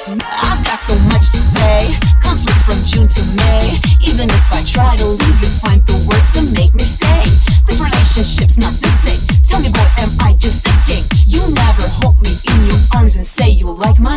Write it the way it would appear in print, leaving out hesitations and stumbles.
I've got so much to say, conflicts from June to May. Even if I try to leave, you'll find the words to make me stay. This relationship's not the same. Tell me, boy, am I just a game? You never hold me in your arms and say you like my